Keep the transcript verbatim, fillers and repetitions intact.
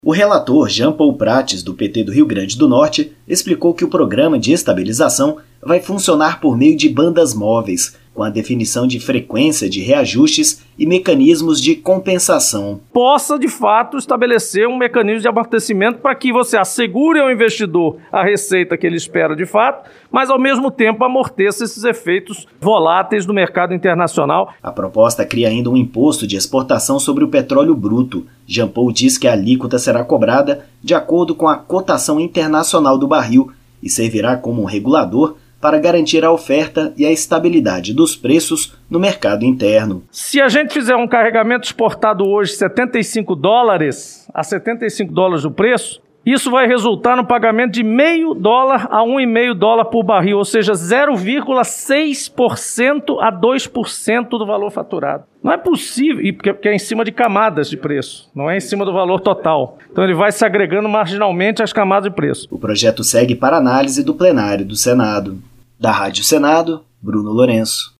O relator Jean Paul Prates, do P T do Rio Grande do Norte, explicou que o programa de estabilização vai funcionar por meio de bandas móveis, com a definição de frequência de reajustes e mecanismos de compensação. Possa, de fato, estabelecer um mecanismo de amortecimento para que você assegure ao investidor a receita que ele espera de fato, mas, ao mesmo tempo, amorteça esses efeitos voláteis do mercado internacional. A proposta cria ainda um imposto de exportação sobre o petróleo bruto. Jean Paul diz que a alíquota será cobrada de acordo com a cotação internacional do barril e servirá como um regulador para garantir a oferta e a estabilidade dos preços no mercado interno. Se a gente fizer um carregamento exportado hoje setenta e cinco dólares, a setenta e cinco dólares o preço, isso vai resultar no pagamento de meio dólar a um vírgula cinco dólar por barril, ou seja, zero vírgula seis por cento a dois por cento do valor faturado. Não é possível, e porque é em cima de camadas de preço, não é em cima do valor total. Então ele vai se agregando marginalmente às camadas de preço. O projeto segue para análise do plenário do Senado. Da Rádio Senado, Bruno Lourenço.